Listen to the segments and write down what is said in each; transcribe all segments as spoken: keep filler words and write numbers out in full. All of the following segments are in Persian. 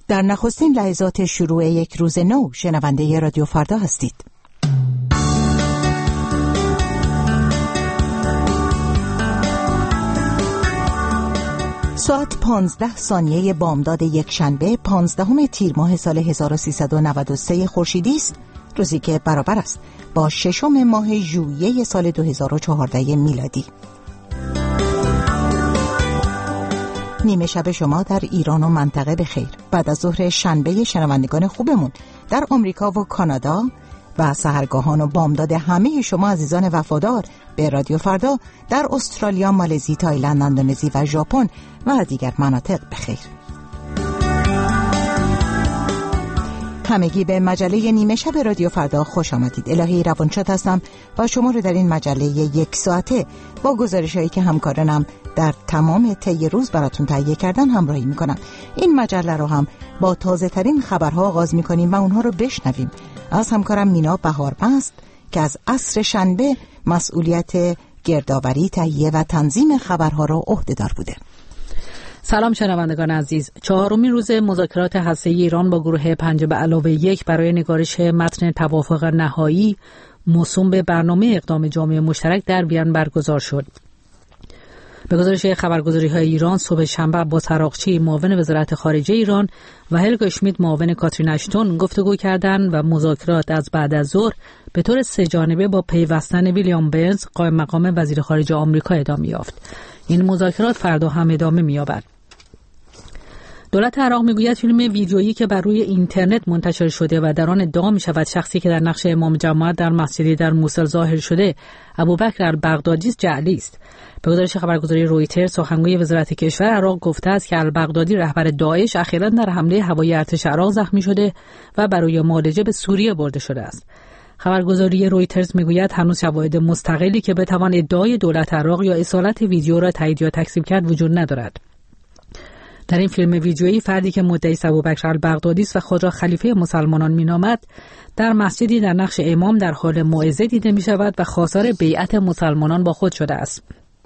در نخستین لحظات شروع یک روز نو شنونده رادیو فردا هستید. ساعت پانزده ثانیه بامداد یک شنبه پانزدهم تیر ماه سال هزار و سیصد و نود و سه خورشیدی است، روزی که برابر است با ششم ماه ژوئیه سال دو هزار و چهارده میلادی. نیمه شب شما در ایران و منطقه بخیر. بعد از ظهر شنبه شنوندگان خوبمون در آمریکا و کانادا و سحرگاهان و بامداد همه شما عزیزان وفادار به رادیو فردا در استرالیا، مالزی، تایلند، اندونزی و ژاپن و دیگر مناطق بخیر. همگی به مجله نیمه شب رادیو فردا خوش آمدید. الهی روانشاد هستم و شما رو در این مجله یک ساعته با گزارش‌هایی که همکارانم در تمام طی روز براتون تهیه کردن همراهی میکنم. این مجله رو هم با تازه ترین خبرها آغاز میکنیم و اونها رو بشنویم از همکارم مینا بهارمست که از عصر شنبه مسئولیت گردآوری، تهیه و تنظیم خبرها رو عهده‌دار بوده. سلام شنوندگان عزیز. چهارمین روز مذاکرات هسته‌ای ایران با گروه پنج به علاوه یک برای نگارش متن توافق نهایی موسوم به برنامه اقدام جامعه مشترک در وین برگزار شد. به گزارش خبرگزاری‌های ایران، صبح شنبه عباس عراقچی معاون وزارت خارجه ایران و هلگا اشمیت معاون کاترین اشتون گفتگو کردند و مذاکرات از بعد از ظهر به طور سه جانبه با پیوستن ویلیام برنز قائم مقام وزیر خارجه آمریکا ادامه یافت. این مذاکرات فردا هم ادامه می‌یابد. دولت عراق میگوید فیلم ویدیویی که بر روی اینترنت منتشر شده و در آن ادعا می‌شود شخصی که در نقش امام جماعت در مسجدی در موصل ظاهر شده ابوبکر البغدادی است جعلی است. به گزارش خبرگزاری رویترز، سخنگوی وزارت کشور عراق گفته است که البغدادی رهبر داعش اخیراً در حمله هوایی ارتش عراق زخمی شده و برای معالجه به سوریه برده شده است. خبرگزاری رویترز میگوید هنوز شواهد مستقلی که بتوان ادعای دولت عراق یا اصالت ویدیو را تایید یا تکذیب کرد وجود ندارد. در این فیلم ویدیویی فردی که مدعی ابوبکر البغدادی است و خود را خلیفه مسلمانان مینامد در مسجدی در نقش امام در حال موعظه دیده می شود و خواستار بیعت مسلمانان با خود شده است.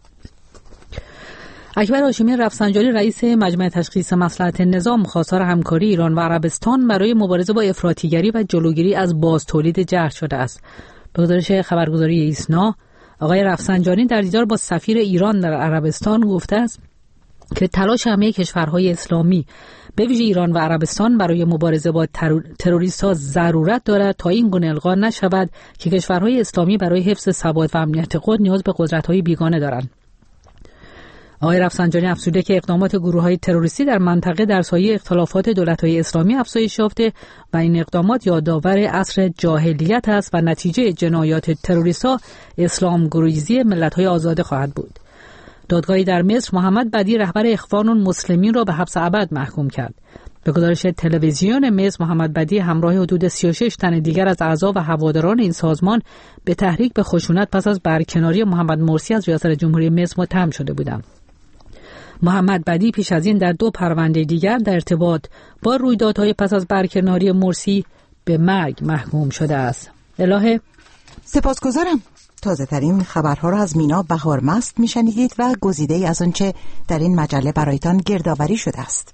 اکبر هاشمی رفسنجانی رئیس مجمع تشخیص مصلحت نظام خواستار همکاری ایران و عربستان برای مبارزه با افراطیگری و جلوگیری از بازتولید جرح شده است. به گزارش خبرگزاری ایسنا، آقای رفسنجانی در دیدار با سفیر ایران در عربستان گفته است که تلاش همه کشورهای اسلامی به ویژه ایران و عربستان برای مبارزه با تروریست‌ها ضرورت دارد تا این گونه القا نشود که کشورهای اسلامی برای حفظ ثبات و امنیت خود نیاز به قدرت‌های بیگانه دارند. آقای رفسنجانی افزوده که اقدامات گروه‌های تروریستی در منطقه در سایه اختلافات دولت‌های اسلامی افزایش یافته و این اقدامات یادآور عصر جاهلیت است و نتیجه جنایات تروریست‌ها اسلام گریزی ملت‌های آزاده خواهد بود. دادگاهی در مصر محمد بدی رهبر اخوان المسلمین را به حبس ابد محکوم کرد. به گزارش تلویزیون مصر، محمد بدی همراه حدود سی و شش تن دیگر از اعضا و هواداران این سازمان به تحریک به خشونت پس از برکناری محمد مرسی از ریاست جمهوری مصر متهم شده بودند. محمد بدی پیش از این در دو پرونده دیگر در ارتباط با رویدادهای پس از برکناری مرسی به مرگ محکوم شده است. الهه سپاسگزارم. تازه ترین خبرها را از مینا بهارمست میشنیدید و گزیده از آنچه در این مجله برایتان گردآوری شده است.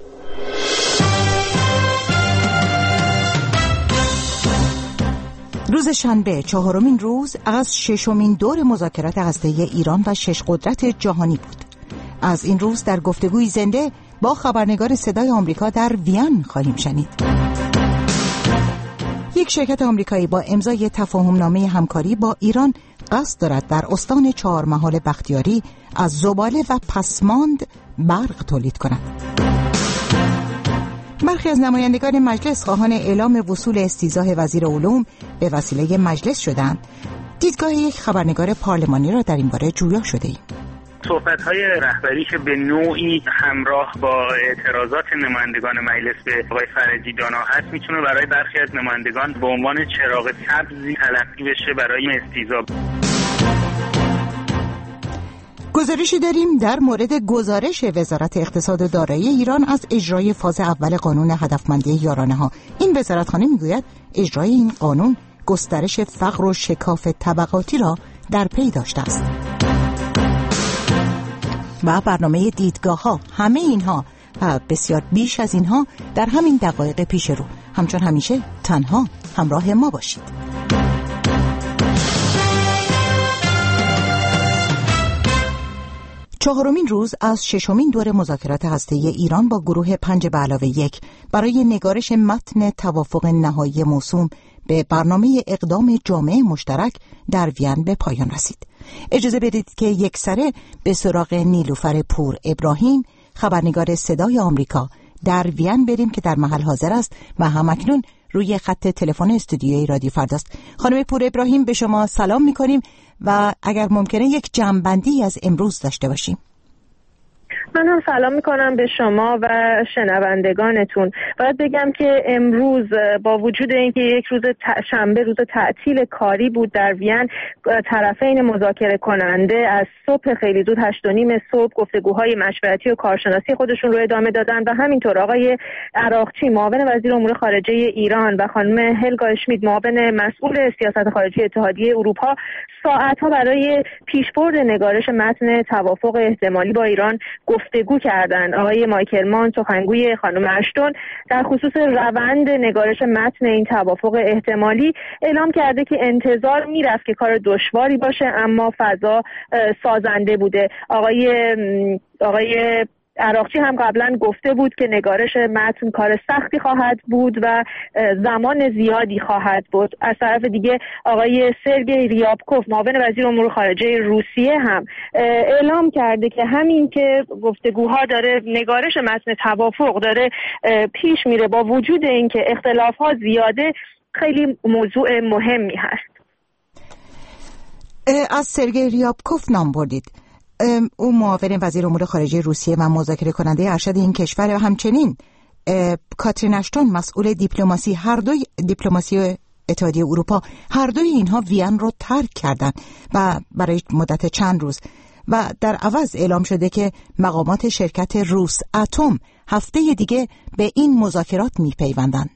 روز شنبه چهارمین روز از ششمین دور مذاکرات هسته‌ای ایران و شش قدرت جهانی بود. از این روز در گفتگوی زنده با خبرنگار صدای آمریکا در وین خواهیم شنید. یک شرکت آمریکایی با امضای تفاهمنامه همکاری با ایران قصد دارد در استان چهارمحال بختیاری از زباله و پسماند برق تولید کند. برخی از نمایندگان مجلس خواهان اعلام وصول استیضاح وزیر علوم به وسیله مجلس شدند. دیدگاه یک خبرنگار پارلمانی را در این باره جویا شده ایم. صحبت‌های رهبری که به نوعی همراه با اعتراضات نمایندگان مجلس به آقای فرجی دانا هست میتونه برای برخی از نمایندگان به عنوان چراغ سبزی تلقی بشه برای استیضاح. گزارشی داریم در مورد گزارش وزارت اقتصاد و دارایی ایران از اجرای فاز اول قانون هدفمندی یارانه‌ها. این وزارتخانه میگوید اجرای این قانون گسترش فقر و شکاف طبقاتی را در پی داشته است. و برنامه دیدگاه ها، همه اینها و بسیار بیش از اینها در همین دقایق پیش رو. همچون همیشه تنها همراه ما باشید. چهارمین روز از ششمین دور مذاکرات هسته‌ای ایران با گروه پنج به علاوه یک برای نگارش متن توافق نهایی موسوم به برنامه اقدام جامعه مشترک در وین به پایان رسید. اجازه بدید که یکسره به سراغ نیلوفر پور ابراهیم، خبرنگار صدای آمریکا در وین بریم که در محل حاضر است و همکنون روی خط تلفن استودیوی رادیو فرداست. خانم پور ابراهیم، به شما سلام می‌کنیم و اگر ممکنه یک جمع‌بندی از امروز داشته باشیم. من هم سلام میکنم به شما و شنوندگانتون. باید بگم که امروز با وجود اینکه یک روز شنبه روز تعطیل کاری بود در وین، طرفین مذاکره کننده از صبح خیلی زود هشت و نیم صبح گفتگوهای مشورتی و کارشناسی خودشون رو ادامه دادن و همینطور آقای عراقچی معاون وزیر امور خارجه ایران و خانم هلگا اشمیت معاون مسئول سیاست خارجی اتحادیه اروپا ساعتها برای پیشبرد نگارش متن توافق احتمالی با ایران گفتگو کردند. آقای مایکل مان، سخنگوی خانم اشتون، در خصوص روند نگارش متن این توافق احتمالی اعلام کرده که انتظار میرفت که کار دشواری باشه اما فضا سازنده بوده. آقای آقای عراقچی هم قبلا گفته بود که نگارش متن کار سختی خواهد بود و زمان زیادی خواهد بود. از طرف دیگه آقای سرگئی ریابکوف معاون وزیر امور خارجه روسیه هم اعلام کرده که همین که گفتگوها داره، نگارش متن توافق داره پیش میره، با وجود اینکه اختلافات زیاده، خیلی موضوع مهمی هست. از سرگئی ریابکوف نام بردید. او معاون وزیر امور خارجه روسیه و مذاکره کننده ارشد این کشور و همچنین کاترین اشتون مسئول دیپلماسی هر دوی دیپلماسی اتحادیه اروپا، هر دوی اینها وین رو ترک کردند و برای مدت چند روز و در عوض اعلام شده که مقامات شرکت روس اتم هفته دیگه به این مذاکرات میپیوندند.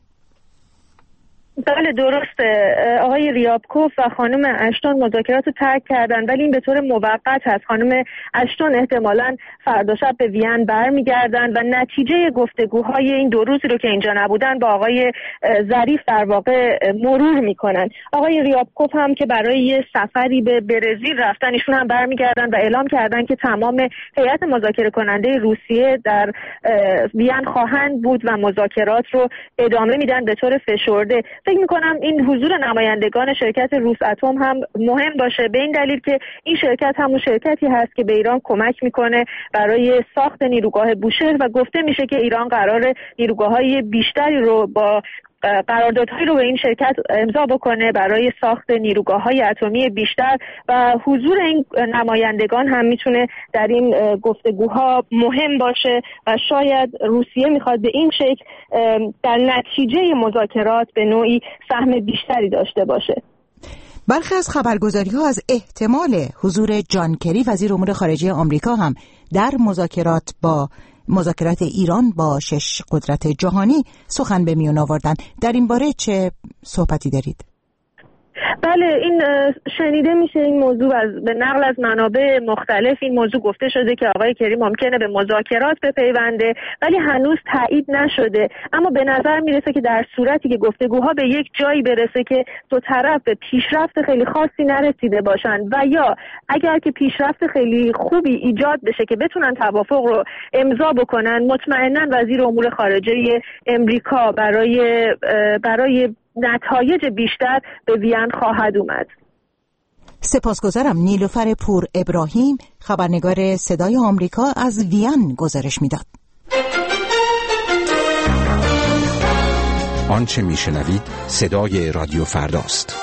بله درسته. آقای ریابکوف و خانم اشتون مذاکرات رو ترک کردن، ولی این به طور موقت هست. خانم اشتون احتمالاً فردا شب به وین برمیگردن و نتیجه گفتگوهای این دو روزی رو که اینجا نبودن با آقای ظریف در واقع مرور میکنن. آقای ریابکوف هم که برای سفری به برزیل رفتن، ایشون هم برمیگردن و اعلام کردن که تمام هیئت مذاکره کننده روسیه در وین خواهند بود و مذاکرات رو ادامه میدن به طور فشرده. فکر میکنم این حضور نمایندگان شرکت روس اتم هم مهم باشه، به این دلیل که این شرکت همون شرکتی هست که به ایران کمک میکنه برای ساخت نیروگاه بوشهر و گفته میشه که ایران قراره نیروگاه‌های بیشتری رو با قراردادهایی رو به این شرکت امضا بکنه برای ساخت نیروگاه‌های اتمی بیشتر و حضور این نمایندگان هم میتونه در این گفتگوها مهم باشه و شاید روسیه میخواد به این شکل در نتیجه مذاکرات به نوعی سهم بیشتری داشته باشه. برخی از خبرگزاری‌ها از احتمال حضور جان کری وزیر امور خارجه آمریکا هم در مذاکرات با مذاکرات ایران با شش قدرت جهانی سخن به میون آوردن. در این باره چه صحبتی دارید؟ بله، این شنیده میشه این موضوع از به نقل از منابع مختلف این موضوع گفته شده که آقای کری ممکنه به مذاکرات بپیونده، ولی هنوز تایید نشده. اما به نظر میرسه که در صورتی که گفتگوها به یک جایی برسه که دو طرف به پیشرفت خیلی خاصی نرسیده باشن و یا اگر که پیشرفت خیلی خوبی ایجاد بشه که بتونن توافق رو امضا بکنن، مطمئنا وزیر امور خارجه امریکا برای برای نتایج بیشتر به وین خواهد اومد. سپاسگزارم. نیلوفر پور ابراهیم، خبرنگار صدای آمریکا، از وین گزارش میداد. آنچه میشنوید صدای رادیو فرداست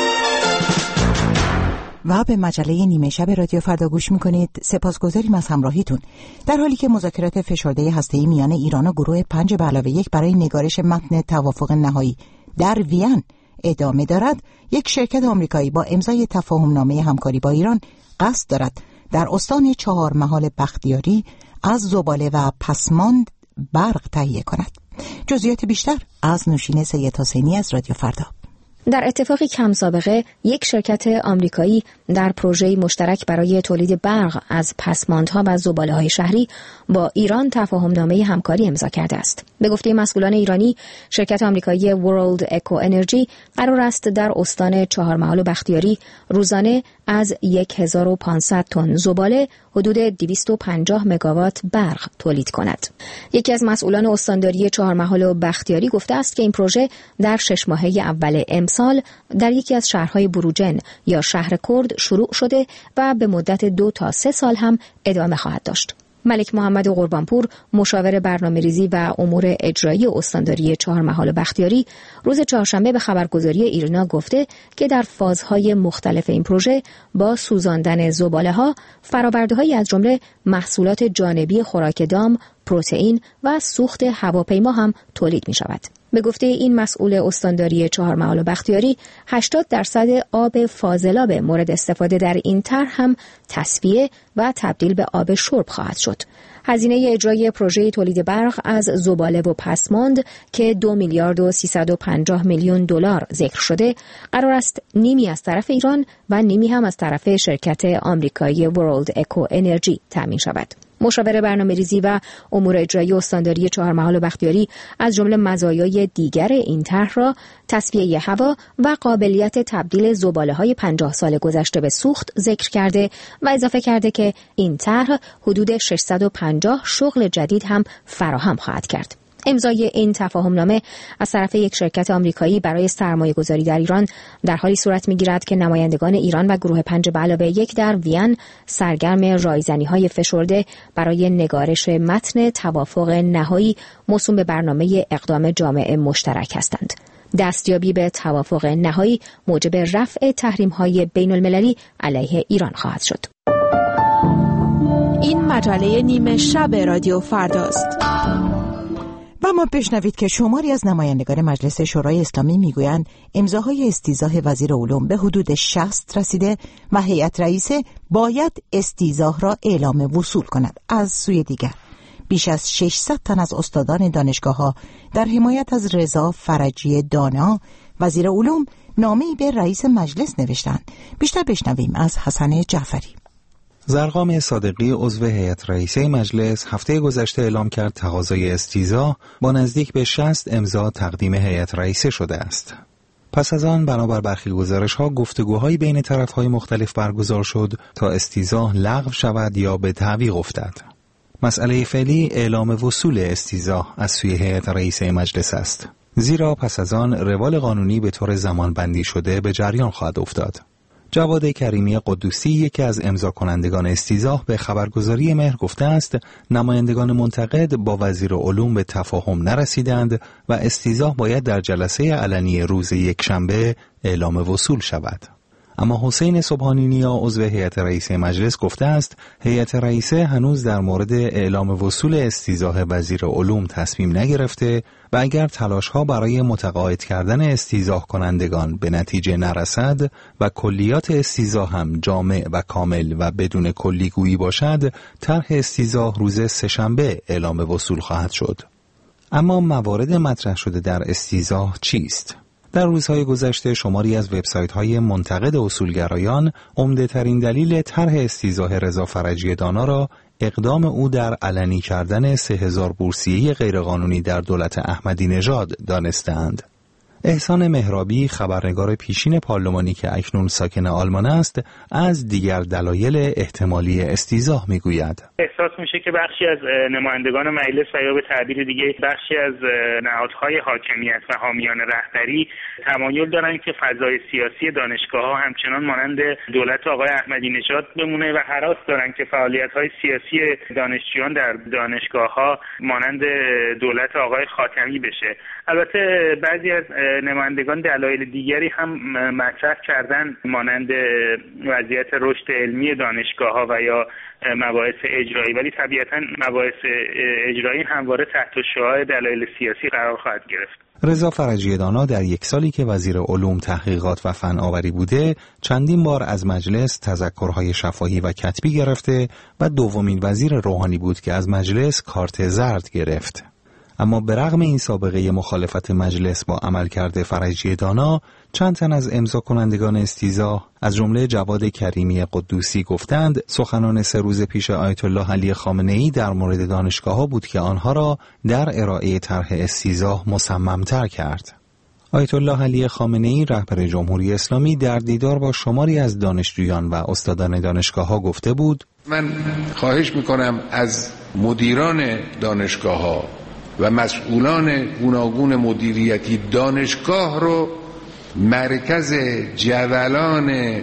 و به مجله نیمه شب رادیو فردا گوش میکنید. سپاسگزاریم از همراهیتون. در حالی که مذاکرات فشرده هسته‌ای میان ایران و گروه پنج به علاوه یک برای نگارش متن توافق نهایی در وین ادامه دارد، یک شرکت آمریکایی با امضای تفاهمنامه همکاری با ایران قصد دارد در استان چهار محال بختیاری از زباله و پسماند برق تهیه کند. جزئیات بیشتر از نوشین سید حسینی از رادیو فردا. در اتفاقی کم سابقه، یک شرکت آمریکایی در پروژه‌ای مشترک برای تولید برق از پسماندها و زباله‌های شهری با ایران تفاهمنامه همکاری امضا کرده است. به گفته مسئولان ایرانی، شرکت آمریکایی World Eco Energy قرار است در استان چهارمحال و بختیاری روزانه از هزار و پانصد تن زباله حدود دویست و پنجاه مگاوات برق تولید کند. یکی از مسئولان استانداری چهارمحال و بختیاری گفته است که این پروژه در شش ماهه اول امسال در یکی از شهرهای بروجن یا شهر کرد شروع شده و به مدت دو تا سه سال هم ادامه خواهد داشت. ملک محمد قربانپور، مشاور برنامه‌ریزی و امور اجرایی استانداری چهارمحال و بختیاری، روز چهارشنبه به خبرگزاری ایرنا گفته که در فازهای مختلف این پروژه با سوزاندن زباله‌ها، فرآورده‌هایی از جمله محصولات جانبی خوراک دام، پروتئین و سوخت هواپیما هم تولید می‌شود. به گفته این مسئول استانداری چهارمحال و بختیاری، هشتاد درصد آب فاضلاب مورد استفاده در این طرح هم تصفیه و تبدیل به آب شرب خواهد شد. هزینه اجرای پروژه تولید برق از زباله و پسماند که دو میلیارد و سیصد و پنجاه میلیون دلار ذکر شده، قرار است نیمی از طرف ایران و نیمی هم از طرف شرکت آمریکایی World Eco Energy تامین شود. مشاور برنامه‌ریزی و امور اجرایی استانداری چهارمحال و بختیاری از جمله مزایای دیگر این طرح را تصفیه هوا و قابلیت تبدیل زباله‌های پنجاه سال گذشته به سوخت ذکر کرده و اضافه کرده که این طرح حدود ششصد و پنجاه شغل جدید هم فراهم خواهد کرد. امضای این تفاهمنامه از طرف یک شرکت آمریکایی برای سرمایه‌گذاری در ایران در حالی صورت می‌گیرد که نمایندگان ایران و گروه پنج به علاوه یک در وین سرگرم رایزنی‌های فشرده برای نگارش متن توافق نهایی موسوم به برنامه اقدام جامع مشترک هستند. دستیابی به توافق نهایی موجب رفع تحریم‌های بین‌المللی علیه ایران خواهد شد. این مجله نیمه شب رادیو فرداست. و ما بشنوید که شماری از نمایندگان مجلس شورای اسلامی میگویند امضاهای استیضاح وزیر علوم به حدود شصت رسیده و هیئت رئیسه باید استیضاح را اعلام وصول کند. از سوی دیگر بیش از ششصد تن از استادان دانشگاه‌ها در حمایت از رضا فرجی دانا وزیر علوم نامه‌ای به رئیس مجلس نوشتند. بیشتر بشنویم از حسن جعفری. زرقام صادقی عضو هیئت رئیسه مجلس هفته گذشته اعلام کرد تقاضای استیضاح با نزدیک به شصت امضا تقدیم هیئت رئیسه شده است. پس از آن بنابر برخی گزارش‌ها گفتگوهایی بین طرف‌های مختلف برگزار شد تا استیضاح لغو شود یا به تعویق افتد. مسئله فعلی اعلام وصول استیضاح از سوی هیئت رئیسه مجلس است. زیرا پس از آن روال قانونی به طور زمانبندی شده به جریان خواهد افتاد. جواد کریمی قدوسی یکی از امضا کنندگان استیضاح به خبرگزاری مهر گفته است نمایندگان منتقد با وزیر علوم به تفاهم نرسیدند و استیضاح باید در جلسه علنی روز یکشنبه اعلام وصول شود. اما حسین سبحانی نیا عضو هیئت رئیسه مجلس گفته است هیئت رئیسه هنوز در مورد اعلام وصول استیضاح وزیر علوم تصمیم نگرفته و اگر تلاش‌ها برای متقاعد کردن استیضاح کنندگان به نتیجه نرسد و کلیات استیضاح هم جامع و کامل و بدون کلیگویی باشد، طرح استیضاح روز سه‌شنبه اعلام وصول خواهد شد. اما موارد مطرح شده در استیضاح چیست؟ در روزهای گذشته شماری از وبسایت‌های منتقد اصولگرایان عمده‌ترین دلیل طرح استیضاح رضا فرجی دانا را اقدام او در علنی کردن سه هزار بورسیه غیرقانونی در دولت احمدی نژاد دانستند. احسان مهرابی خبرنگار پیشین پارلمانی که اکنون ساکن آلمان است از دیگر دلایل احتمالی استیضاح میگوید. احساس میشه که بخشی از نمایندگان مجلس و یا به تعبیر دیگه بخشی از نهادهای حاکمیت و حامیان رهبری تمایل دارن که فضای سیاسی دانشگاه‌ها همچنان مانند دولت آقای احمدی نژاد بمونه و هراس دارن که فعالیت‌های سیاسی دانشجویان در دانشگاه‌ها مانند دولت آقای خاتمی بشه. البته بعضی از نمایندگان دلایل دیگری هم مطرح کردن مانند وضعیت رشد علمی دانشگاه‌ها و یا مباحث اجرایی، ولی طبیعتاً مباحث اجرایی همواره تحت شعاع دلایل سیاسی قرار خواهد گرفت. رضا فرجی دانا در یک سالی که وزیر علوم تحقیقات و فناوری بوده چندین بار از مجلس تذکرهای شفاهی و کتبی گرفته و دومین وزیر روحانی بود که از مجلس کارت زرد گرفت. اما به رغم این سابقه مخالفت مجلس با عملکرد فرجی دانا، چند تن از امضا کنندگان استیضاح از جمله جواد کریمی قدوسی گفتند سخنان سه روز پیش آیت الله علی خامنه‌ای در مورد دانشگاه‌ها بود که آنها را در ارائه طرح استیضاح مصمم‌تر کرد. آیت الله علی خامنه‌ای رهبر جمهوری اسلامی در دیدار با شماری از دانشجویان و استادان دانشگاه‌ها گفته بود: من خواهش می‌کنم از مدیران دانشگاه‌ها و مسئولان گوناگون مدیریتی دانشگاه رو مرکز جدلان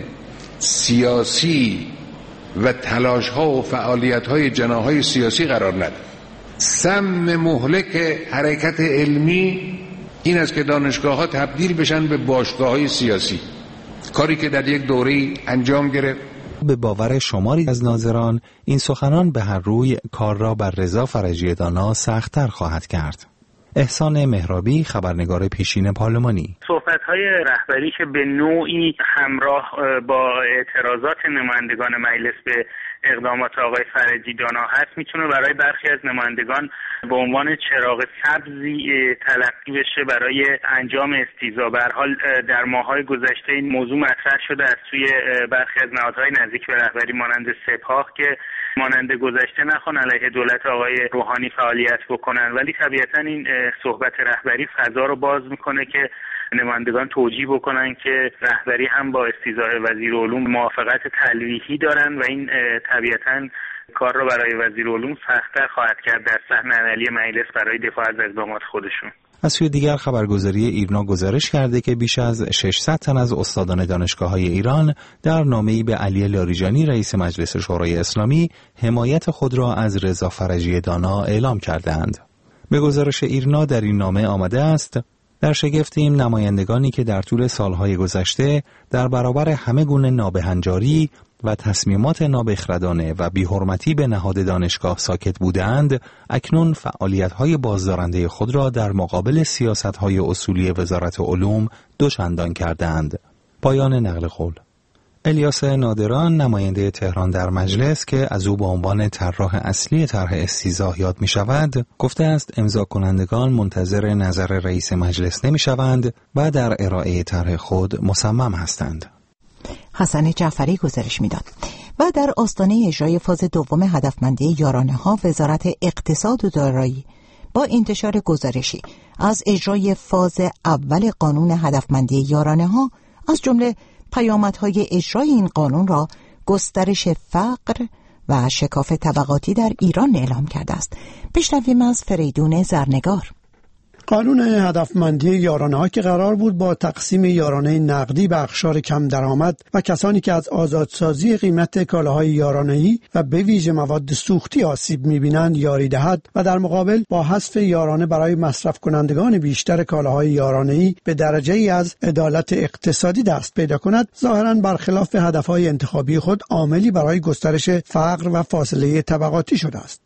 سیاسی و تلاش‌ها و فعالیت‌های جناح‌های سیاسی قرار ندید. سم مهلک حرکت علمی این است که دانشگاه‌ها تبدیل بشن به باشگاه‌های سیاسی، کاری که در یک دوره‌ای انجام گرفت. به باور شماری از ناظران این سخنان به هر روی کار را بر رضا فرجی دانا سخت‌تر خواهد کرد. احسان مهرابی، خبرنگار پیشین پارلمانی: صحبت‌های رهبری که به نوعی همراه با اعتراضات نمایندگان مجلس به اقدامات آقای فرجی دانا هست میتونه برای برخی از نمایندگان به عنوان چراغ سبزی تلقی بشه برای انجام استیضاح. به هر حال در ماه‌های گذشته این موضوع مطرح شده از سوی برخی از نهادهای نزدیک به رهبری مانند سپاه که مانند گذشته نخوان علیه دولت آقای روحانی فعالیت بکنن، ولی طبیعتا این صحبت رهبری فضا رو باز میکنه که نمایندگان توجیه بکنن که رهبری هم با استیضاح وزیر علوم موافقت تلویحی دارن و این طبیعتا کار رو برای وزیر علوم سخت‌تر خواهد کرد در صحن عملی مجلس برای دفاع از اقدامات خودشون. از سوی دیگر خبرگزاری ایرنا گزارش کرده که بیش از ششصد تن از استادان دانشگاه‌های ایران در نامه‌ای به علی لاریجانی رئیس مجلس شورای اسلامی حمایت خود را از رضا فرجی دانا اعلام کردند. به گزارش ایرنا در این نامه آمده است: در شگفتیم نمایندگانی که در طول سالهای گذشته در برابر همه گونه نابهنجاری و تصمیمات نابخردانه و بی‌حرمتی به نهاد دانشگاه ساکت بودند، اکنون فعالیت‌های بازدارنده خود را در مقابل سیاست‌های اصولی وزارت علوم دوچندان کردند. پایان نقل قول. الیاس نادران، نماینده تهران در مجلس که از او به عنوان طراح اصلی طرح استیضاح یاد می شود، گفته است امضا کنندگان منتظر نظر رئیس مجلس نمی شوند و در ارائه طرح خود مصمم هستند. حسن جعفری گزارش میداد. و در آستانه اجرای فاز دوم هدفمندی یارانه ها، وزارت اقتصاد و دارایی با انتشار گزارشی از اجرای فاز اول قانون هدفمندی یارانه ها از جمله پیامدهای اجرای این قانون را گسترش فقر و شکاف طبقاتی در ایران اعلام کرده است. بشنویم از فریدون زرنگار. قانون هدفمندی یارانه‌ها که قرار بود با تقسیم یارانه نقدی به اقشار کم درآمد و کسانی که از آزادسازی قیمت کالاهای یارانه‌ای و به ویژه مواد سوختی آسیب می‌بینند یاری دهد و در مقابل با حذف یارانه برای مصرف کنندگان بیشتر کالاهای یارانه‌ای به درجه‌ای از عدالت اقتصادی دست پیدا کند، ظاهراً برخلاف هدف‌های انتخابی خود عاملی برای گسترش فقر و فاصله طبقاتی شده است.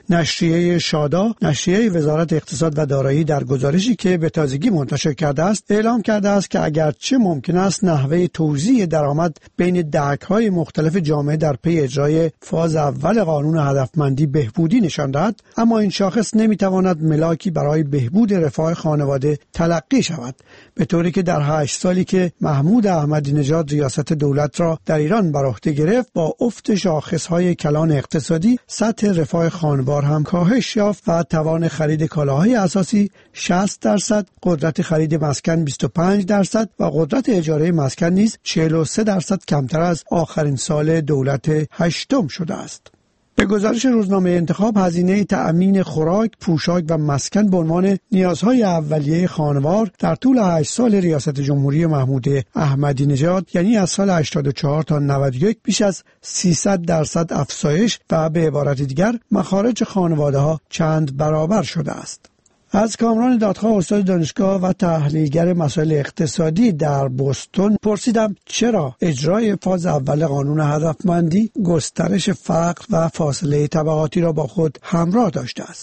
نشریه شادا، نشریه وزارت اقتصاد و دارایی، در گزارشی که به تازگی منتشر کرده است اعلام کرده است که اگرچه ممکن است نحوه توزیع درآمد بین دهک‌های مختلف جامعه در پی اجرای فاز اول قانون هدفمندی بهبودی نشان دهد، اما این شاخص نمیتواند ملاکی برای بهبود رفاه خانواده تلقی شود، به طوری که در هشت سالی که محمود احمدی نژاد ریاست دولت را در ایران بر عهده گرفت، با افت شاخص‌های کلان اقتصادی سطح رفاه خانوار هم کاهش یافت و توان خرید کالاهای اساسی شصت درصد، قدرت خرید مسکن بیست و پنج درصد و قدرت اجاره مسکن نیز چهل و سه درصد کمتر از آخرین سال دولت هشتم شده است. به گزارش روزنامه انتخاب، هزینه تأمین خوراک، پوشاک و مسکن به عنوان نیازهای اولیه خانوار در طول هشت سال ریاست جمهوری محمود احمدی نژاد، یعنی از سال هشتاد و چهار تا نود و یک، بیش از سیصد درصد افزایش و به عبارت دیگر مخارج خانواده ها چند برابر شده است. از کامران دادخواه، استاد دانشگاه و تحلیلگر مسائل اقتصادی در بوستون، پرسیدم چرا اجرای فاز اول قانون هدفمندی گسترش فقر و فاصله طبقاتی را با خود همراه داشته است.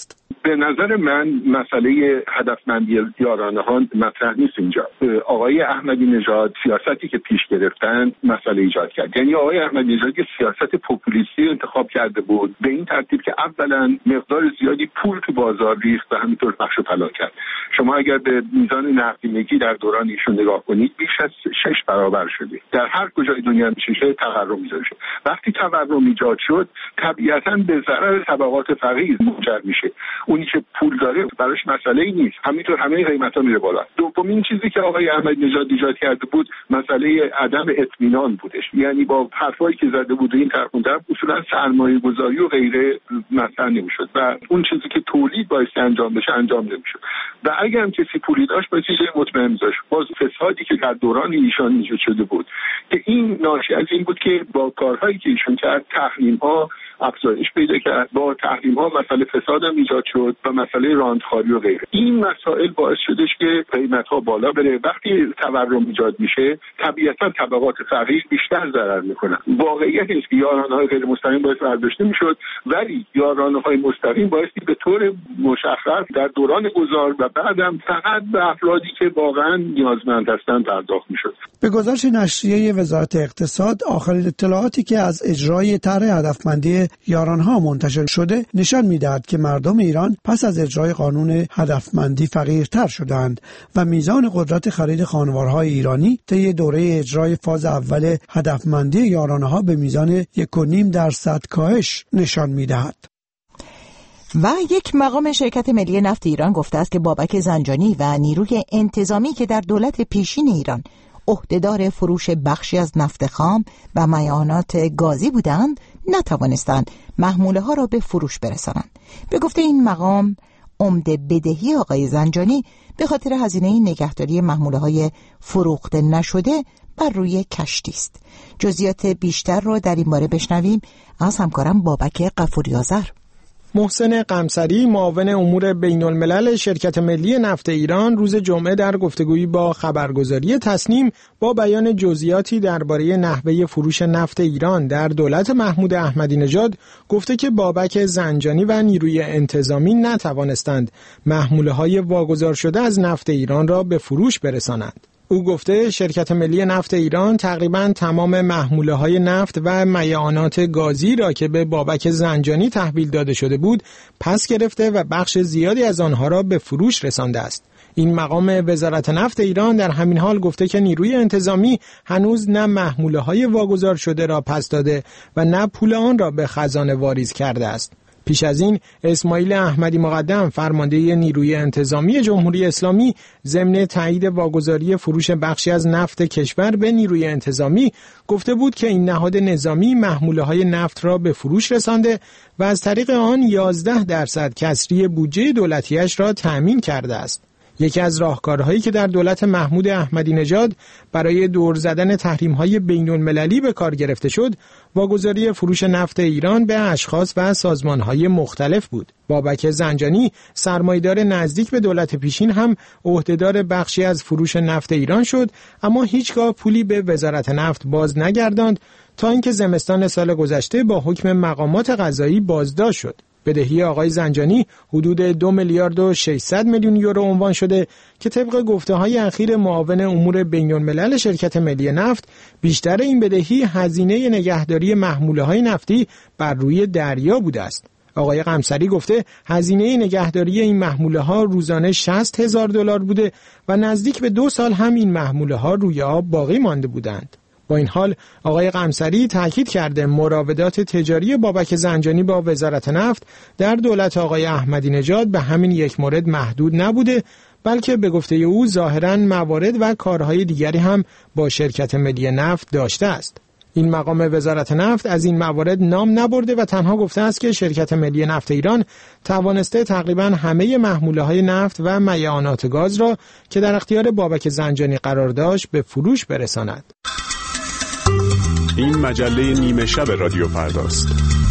به نظر من مسئله هدفمندی یارانه ها مطرح نیست اینجا. آقای احمدی نژاد سیاستی که پیش گرفتن مسئله ایجاد کرد. یعنی آقای احمدی نژاد یه سیاست پوپولیستی انتخاب کرده بود به این ترتیب که اولا مقدار زیادی پول تو بازار ریخت و همینطور پخش و پلا کرد. شما اگر به میزان نقدینگی در دوران ایشون نگاه کنید بیش از شش برابر شده. در هر کجای دنیا میشه تورم ایجاد شد. وقتی تورم ایجاد شد طبیعتاً به ضرر طبقات فقیر منجر میشه. اونی که پول داره براش مسئله‌ای نیست، همینطور همه قیمتا میره بالا. دومین چیزی که آقای احمدی نژاد ایجاد کرده بود مسئله عدم اطمینان بودش. یعنی با حرفایی که زده بود این طرفونده اصولا سرمایه گذاری و غیره مطرح نمیشد و اون چیزی که تولید باعث انجام بشه انجام نمیشد. و اگر هم کسی پولی داشت باید چیزی مطمئن می‌ذاشت. باز فسادی که در دوران ایشان ایجاد شده بود که این ناشی از این بود که با کارهایی که ایشون کرد تحریم‌ها افزایش پیدا کرد، با تحریم‌ها مسئله فساد هم ایجاد شد و مسئله راندخواری و غیره. این مسائل باعث شدش که قیمت‌ها بالا بره. وقتی تورم ایجاد میشه طبیعتاً طبقات فقیر بیشتر ضرر میکنن. واقعیت است که یارانه‌های غیر مستقیم باعث برداشت نمی‌شد، ولی یارانه‌های مستقیم بایستی به طور مشخص در دوران گذار و بعدم فقط به افرادی که واقعاً نیازمند هستند پرداخت می‌شد. به گزارش نشریه وزارت اقتصاد آخرین اطلاعاتی که از اجرای طرح هدفمندی یارانها منتشر شده نشان می‌دهد که مردم ایران پس از اجرای قانون هدفمندی فقیرتر شدند و میزان قدرت خرید خانوارهای ایرانی طی دوره اجرای فاز اول هدفمندی یارانها به میزان یک و نیم درصد کاهش نشان می‌دهد. و یک مقام شرکت ملی نفت ایران گفته است که بابک زنجانی و نیروی انتظامی که در دولت پیشین ایران عهدهدار فروش بخشی از نفت خام و معیانات گازی بودند نتوانستند محموله ها را به فروش برسانند. به گفته این مقام عمده بدهی آقای زنجانی به خاطر هزینه نگهداری محموله های فروخته نشده بر روی کشتی است. جزئیات بیشتر را در این باره بشنویم از همکارم بابک غفوری آذر. محسن قمصری معاون امور بین الملل شرکت ملی نفت ایران روز جمعه در گفتگویی با خبرگزاری تصنیم با بیان جزئیاتی درباره نحوه فروش نفت ایران در دولت محمود احمدی نژاد گفته که بابک زنجانی و نیروی انتظامی نتوانستند محموله‌های واگذار شده از نفت ایران را به فروش برسانند. او گفته شرکت ملی نفت ایران تقریباً تمام محموله‌های نفت و معیانات گازی را که به بابک زنجانی تحویل داده شده بود پس گرفته و بخش زیادی از آنها را به فروش رسانده است. این مقام وزارت نفت ایران در همین حال گفته که نیروی انتظامی هنوز نه محموله‌های واگذار شده را پس داده و نه پول آن را به خزانه واریز کرده است. پیش از این اسماعیل احمدی مقدم فرمانده نیروی انتظامی جمهوری اسلامی ضمن تایید واگذاری فروش بخشی از نفت کشور به نیروی انتظامی گفته بود که این نهاد نظامی محموله‌های نفت را به فروش رسانده و از طریق آن یازده درصد کسری بودجه دولتیش را تأمین کرده است. یکی از راهکارهایی که در دولت محمود احمدی نژاد برای دور زدن تحریم‌های بین‌المللی به کار گرفته شد، واگذاری فروش نفت ایران به اشخاص و سازمان‌های مختلف بود. بابک زنجانی سرمایه‌دار نزدیک به دولت پیشین هم عهدهدار بخشی از فروش نفت ایران شد، اما هیچگاه پولی به وزارت نفت باز نگرداند تا اینکه زمستان سال گذشته با حکم مقامات قضایی بازداشت شد. بدهی آقای زنجانی حدود دو میلیارد و ششصد میلیون یورو عنوان شده که طبق گفته‌های اخیر معاون امور بین‌الملل شرکت ملی نفت بیشتر این بدهی هزینه نگهداری محموله‌های نفتی بر روی دریا بوده است. آقای قمصری گفته هزینه نگهداری این محموله‌ها روزانه شصت هزار دلار بوده و نزدیک به دو سال هم این محموله‌ها روی آب باقی مانده بودند. با این حال آقای قمصری تاکید کرده مراودات تجاری بابک زنجانی با وزارت نفت در دولت آقای احمدی نژاد به همین یک مورد محدود نبوده، بلکه به گفته او ظاهراً موارد و کارهای دیگری هم با شرکت ملی نفت داشته است. این مقام وزارت نفت از این موارد نام نبرده و تنها گفته است که شرکت ملی نفت ایران توانسته تقریباً همه محموله‌های نفت و معیانات گاز را که در اختیار بابک زنجانی قرار داشت به فروش برساند. این مجله نیمه شب رادیو فرداست.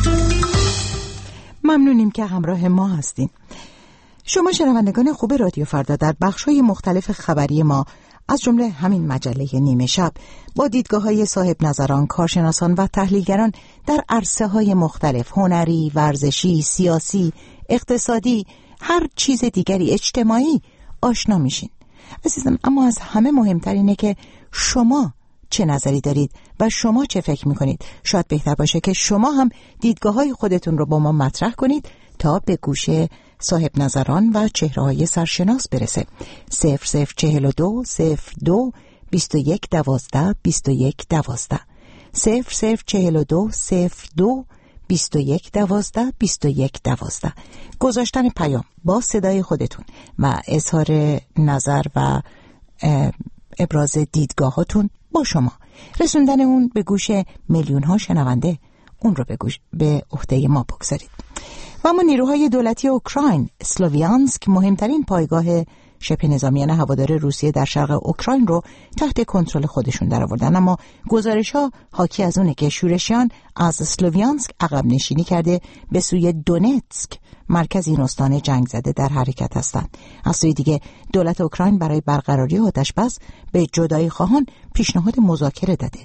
ممنونیم که همراه ما هستین. شما شنوندگان خوب رادیو فردا در بخش‌های مختلف خبری ما از جمله همین مجله نیمه شب با دیدگاه‌های صاحب نظران، کارشناسان و تحلیلگران در عرصه‌های مختلف هنری، ورزشی، سیاسی، اقتصادی، هر چیز دیگری اجتماعی آشنا میشین. عزیزم، اما از همه مهمتر اینه که شما چه نظری دارید و شما چه فکر میکنید. شاید بهتر باشه که شما هم دیدگاه‌های خودتون رو با ما مطرح کنید تا به گوش صاحب نظران و چهره‌های سرشناس برسه. صفر صفر چهل و دو صفر دو بیست و یک دوازده بیست و یک دوازده صفر صفر چهل و دو صفر دو بیست و یک دوازده بیست و یک دوازده. گذاشتن پیام با صدای خودتون و اظهار نظر و ابراز دیدگاهاتون با شما، رسوندن اون به گوش میلیون ها شنونده، اون رو به گوش به عهده ما بگذارید. و اما نیروهای دولتی اوکراین سلوویانسک مهمترین پایگاه شبه نظامیان هوادار روسیه در شرق اوکراین رو تحت کنترل خودشون درآوردن، اما گزارش‌ها حاکی از اونه که شورشیان از سلوویانسک عقب نشینی کرده به سوی دونتسک، مرکز این استان جنگ زده، در حرکت هستند. از سوی دیگه دولت اوکراین برای برقراری آتش بس به جدایی خواهان پیشنهاد مذاکره داده.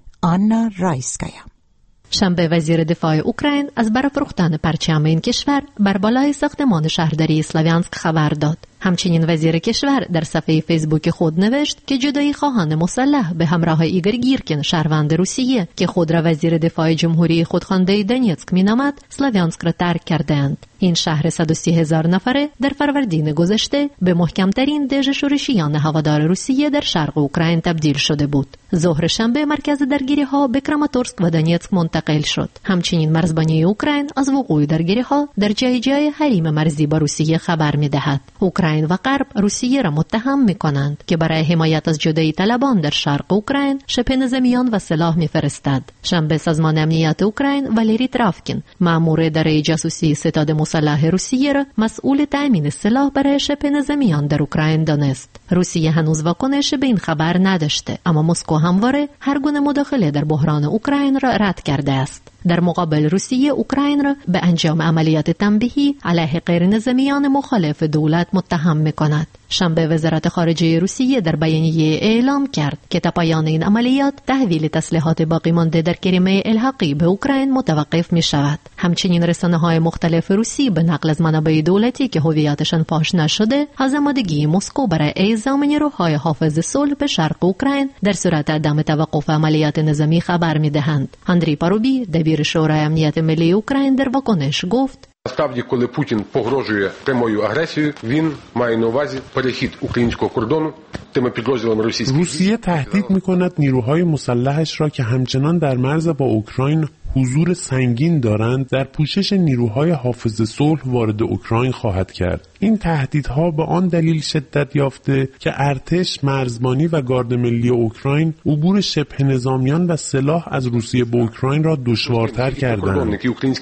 آنا رایسکایا. شنبه وزیر دفاع اوکراین از برافروختن پرچم این کشور بر بالای ساختمان شهرداری سلاویانسک خبر داد. همچنین وزیر کشور در صفحه فیسبوک خود نوشت که جدایی خواهان مسلح به همراه ایگور گیرکین، شهروند روسیه که خود را وزیر دفاع جمهوری خودخوانده دونتسک مینامد، سلاویانسک را ترک کردند. این شهر صد و سی هزار نفره در فروردین گذشته به محکمترین دژ شورشیان هوادار روسیه در شرق اوکراین تبدیل شده بود. ظهر شنبه مرکز درگیری ها به کراماتورسک و دونتسک منتقل شد. همچنین مرزبانی اوکراین از وقوع درگیری ها در جای جای حریم مرزی با روسیه خبر می‌دهد. اوکراین و غرب روسیه را متهم می‌کنند که برای حمایت از جدایی طلبان در شرق اوکراین شبه نظامیان و سلاح می‌فرستد. شنبه سازمان امنیت اوکراین والری ترافکین، مأمور اداره جاسوسی ستاد مسلح روسیه را مسئول تأمین سلاح برای شبه نظامیان در اوکراین دانست. روسیه هنوز واکنش به این خبر نداشته، اما مسکو همواره هر گونه مداخله در بحران اوکراین را رد کرده است. در مقابل روسیه اوکراین را به انجام عملیات تنبیهی علیه غیر نظامیان مخالف دولت متهم می‌کند. شنبه وزارت خارجه روسیه در بیانیه اعلام کرد که تا پایان این عملیات تحویل تسلیحات باقی مانده در کریمه الحاقی به اوکراین متوقف می‌شود. همچنین رسانه‌های مختلف روسی به نقل از منابع دولتی که هویتشان فاش نشده از آمادگی مسکو برای اعزام نیروهای حافظ صلح به شرق اوکراین در صورت عدم توقف عملیات نظامی خبر می‌دهند. اندری پاروبی، دبیر شورای امنیت ملی اوکراین، در واکنش گفت: Насправді, коли Путін погрожує прямою агресією, він має на увазі перехід українського кордону тими підрозділами російських. روسیه تهدید می‌کند نیروهای مسلحش را که همچنان در مرز با اوکراین حضور سنگین دارند در پوشش نیروهای حافظ صلح وارد اوکراین خواهد کرد. این تهدیدها به آن دلیل شدت یافته که ارتش، مرزبانی و گارد ملی اوکراین عبور شبه نظامیان و سلاح از روسیه به اوکراین را دشوارتر کردند.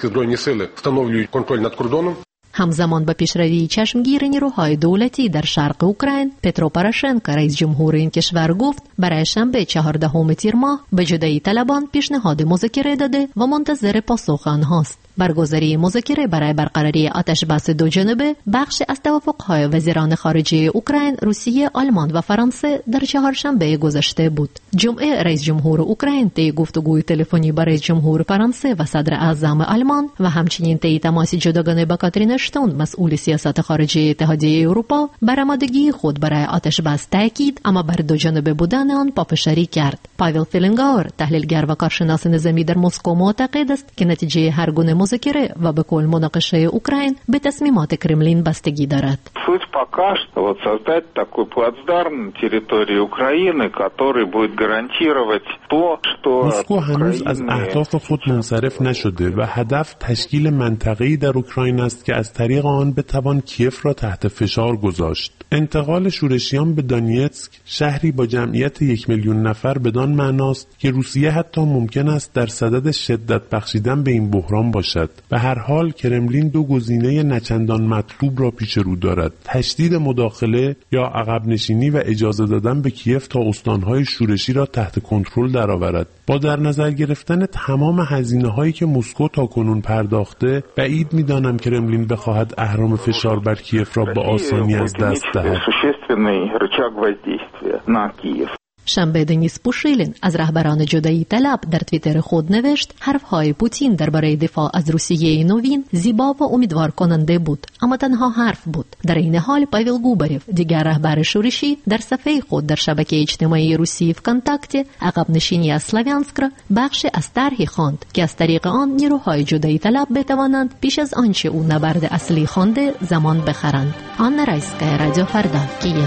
همزمان با پیشروی چشمگیر نیروهای دولتی در شرق اوکراین، پترو پوراشنکو، رئیس جمهور این کشور، گفت برای شنبه چهاردهم تیر ماه به جدایی طلبان پیشنهاد مذاکره داده و منتظر پاسخ آنهاست. برگزاری مذاکره برای برقراری آتش بس دو جانبه بخش از توافق‌های وزیران خارجه اوکراین، روسیه، آلمان و فرانسه در چهارشنبه گذشته بود. جمعه رئیس جمهور اوکراین طی گفتگوی تلفنی با رئیس جمهور فرانسه و صدر اعظم آلمان و همچنین طی تماس جداگانه با کاترین اشتون، مسئول سیاست خارجی اتحادیه اروپا، بر آمادگی خود برای آتش بس تاکید اما بر دو جانبه بودن آن پافشاری کرد. پاول فیلنگاور، تحلیلگر و کارشناس نظامی در مسکو، معتقد است که نتیجه هر گونه مذاکره و به کل مناقشه اوکراین به تصمیمات کرملین بستگی دارد. Суть пока что вот создать такой плацдарм на территории Украины, который будет гарантировать то, что مسکو هنوز از اهداف خود منصرف نشده و هدف تشکیل منطقه‌ای در اوکراین است که از طریق آن بتوان کیف را تحت فشار گذاشت. انتقال شورشیان به دونیتسک، شهری با جمعیت یک میلیون نفر، بدان معناست که روسیه حتی ممکن است در صدد شدت بخشیدن به این بحران باشد. به هر حال کرملین دو گزینه نچندان مطلوب را پیش رو دارد: تشدید مداخله یا عقب نشینی و اجازه دادن به کیف تا استانهای شورشی را تحت کنترل درآورد. با در نظر گرفتن تمام هزینه‌هایی که مسکو تاکنون پرداخته، بعید می‌دانم کرملین بخواهد اهرام فشار بر کیف را به آسانی از دست دهد. شنبه دنیس پوشیلین از رهبران جدایی طلب در توییتر خود نوشت حرفهای پوتین درباره دفاع از روسیه نوین زیبا و امیدوار کننده بود، اما تنها حرف بود. در این حال پاویل گوبریف، دیگر رهبر شورشی، در صفحه خود در شبکه اجتماعی روسی وکانتاکته عقب نشینی از سلاویانسک را بخش از طرحی خواند که از طریق آن نیروهای جدایی طلب بتوانند پیش از آنچه او نبرد اصلی خوانده زمان بخرند. آن رایسکای رادیو فردا، کیف.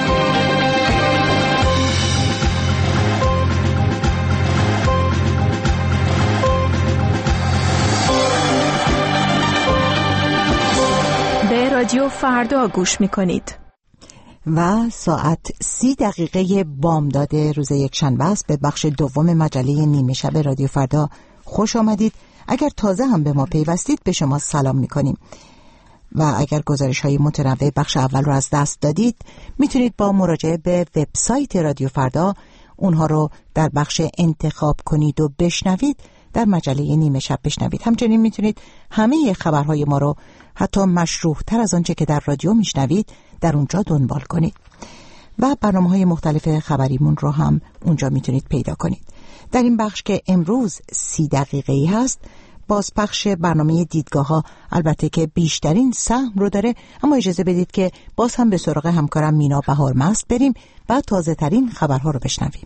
رادیو فردا گوش میکنید و ساعت سی دقیقه بامداد روز یکشنبه است. به بخش دوم مجله نیمه شب رادیو فردا خوش آمدید. اگر تازه هم به ما پیوستید به شما سلام میکنیم و اگر گزارش های متنوع بخش اول رو از دست دادید میتونید با مراجعه به وبسایت رادیو فردا اونها رو در بخش انتخاب کنید و بشنوید در مجله نیمه شب بشنوید. همچنین میتونید همه خبرهای ما رو حتی مشروح تر از آنچه که در رادیو میشنوید در اونجا دنبال کنید و برنامه‌های مختلف خبریمون رو هم اونجا میتونید پیدا کنید. در این بخش که امروز سی دقیقه‌ای هست بازپخش برنامه دیدگاه ها البته که بیشترین سهم رو داره، اما اجازه بدید که باز هم به سراغ همکارم مینا بهارمست بریم و تازه ترین خبرها رو بشنویم.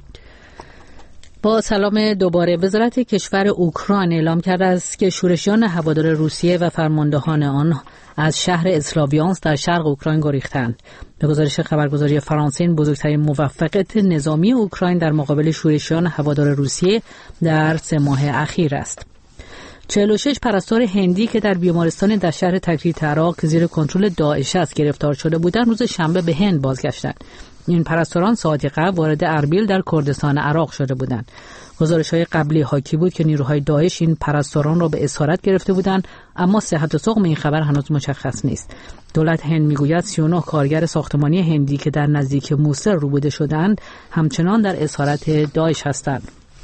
با سلام دوباره، وزارت کشور اوکراین اعلام کرده است که شورشیان هوادار روسیه و فرماندهان آن از شهر اسلاویانسک در شرق اوکراین گریختند. به گزارش خبرگزاری فرانسه این بزرگترین موفقیت نظامی اوکراین در مقابل شورشیان هوادار روسیه در سه ماه اخیر است. چهل و شش پرستار هندی که در بیمارستان در شهر تکریت عراق زیر کنترل داعش است گرفتار شده بودند روز شنبه به هند بازگشتند. این پرستاران ساعتی قبل وارد اربیل در کردستان عراق شده بودند. گزارش‌های قبلی حاکی بود که نیروهای داعش این پرستاران را به اسارت گرفته بودند، اما صحت و سقم این خبر هنوز مشخص نیست. دولت هند میگوید سی و نه کارگر ساختمانی هندی که در نزدیک موصل روبوده شدند همچنان در اسارت داعش هستند.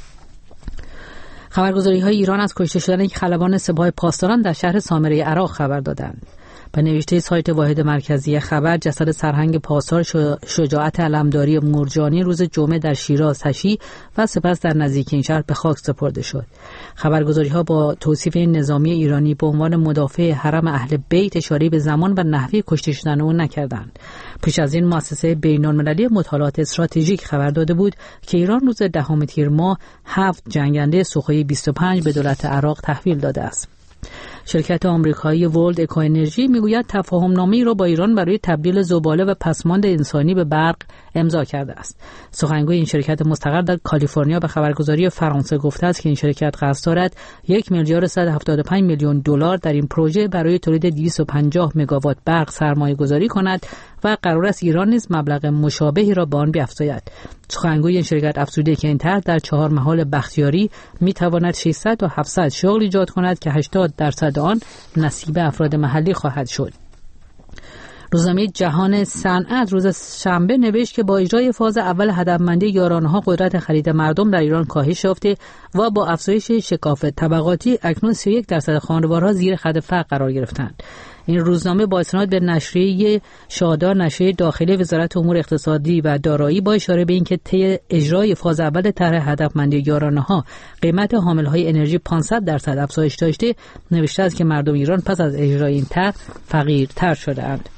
خبرگزاری‌های ایران از کشته شدن یک خلبان سپاه پاسداران در شهر سامره عراق خبر دادند. به نوشته سایت واحد مرکزی خبر، جسد سرهنگ پاسدار شجاعت علمداری مرجانی روز جمعه در شیراز تشییع و سپس در نزدیک این شهر به خاک سپرده شد. خبرگزاری‌ها با توصیف نظامی ایرانی به عنوان مدافع حرم اهل بیت اشاره به زمان و نحوه کشته شدن او نکردند. پیش از این مؤسسه بین‌المللی مطالعات استراتژیک خبر داده بود که ایران روز دهم تیر ماه هفت جنگنده سوخوی بیست و پنج به دولت عراق تحویل داده است. شرکت آمریکایی ورلد اکو انرژی میگوید تفاهم‌نامه‌ای را با ایران برای تبدیل زباله و پسماند انسانی به برق امضا کرده است. سخنگوی این شرکت مستقر در کالیفرنیا به خبرگزاری فرانسه گفته است که این شرکت قصد دارد یک میلیارد صد و هفتاد و پنج میلیون دلار در این پروژه برای تولید دویست و پنجاه مگاوات برق سرمایه‌گذاری کند و قرار است ایران نیز مبلغ مشابهی را به آن بیفزاید. سخنگوی این شرکت افزوده که این طرح در چهار محال بختیاری میتواند ششصد تا هفتصد شغل ایجاد کند که هشتاد درصد آن نصیب افراد محلی خواهد شد. روزنامه جهان صنعت روز شنبه نوشت که با اجرای فاز اول هدفمندی یارانه‌ها قدرت خرید مردم در ایران کاهش یافته و با افزایش شکاف طبقاتی اکنون سی و یک درصد خانوارها زیر خط فقر قرار گرفتند. این روزنامه با استناد به نشریه شادار، نشریه داخلی وزارت امور اقتصادی و دارایی، با اشاره به اینکه طی اجرای فاز اول طرح هدفمندی یارانه‌ها قیمت حامل‌های انرژی پانصد درصد افزایش داشته، نوشته است که مردم ایران پس از اجرای این طرح فقیرتر شده‌اند.